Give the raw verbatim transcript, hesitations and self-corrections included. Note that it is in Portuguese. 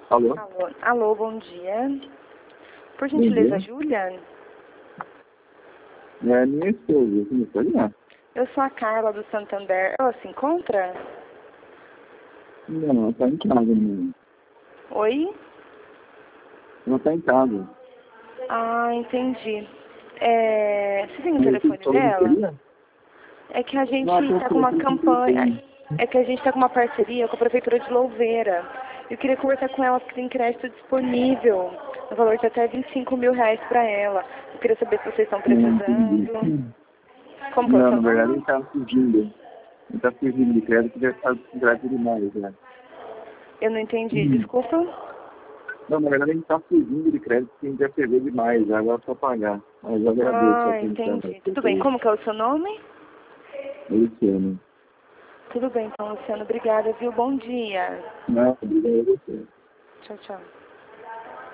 Alô? Alô, alô, bom dia. Por Bom gentileza, dia. Júlia? É minha esposa, você me pode ligar? Eu sou a Carla do Santander. Ela se encontra? Não, ela tá em casa, né? Oi? Ela tá em casa. Ah, entendi. É... Você tem o Mas eu telefone falou que dela? queria? É que a gente Não, até está com uma que campanha, é que a gente está com uma parceria com a Prefeitura de Louveira. Eu queria conversar com ela porque tem crédito disponível, no valor de até vinte e cinco mil reais para ela. Eu queria saber se vocês estão Não entendi. precisando. Como que é o Não, seu na verdade nome? ele tá fugindo. Ele tá fugindo de crédito, já tá com crédito demais, né? Eu não entendi, Hum. desculpa. Não, na verdade a gente tá fugindo de crédito porque a gente já pegou demais, agora é só pagar. Mas eu agradeço a Ah, atenção. entendi. Tudo bem, como que é o seu nome? Luciano. Tudo bem, então, Luciano. Obrigada, viu? Bom dia. Não, obrigado a você. Tchau, tchau.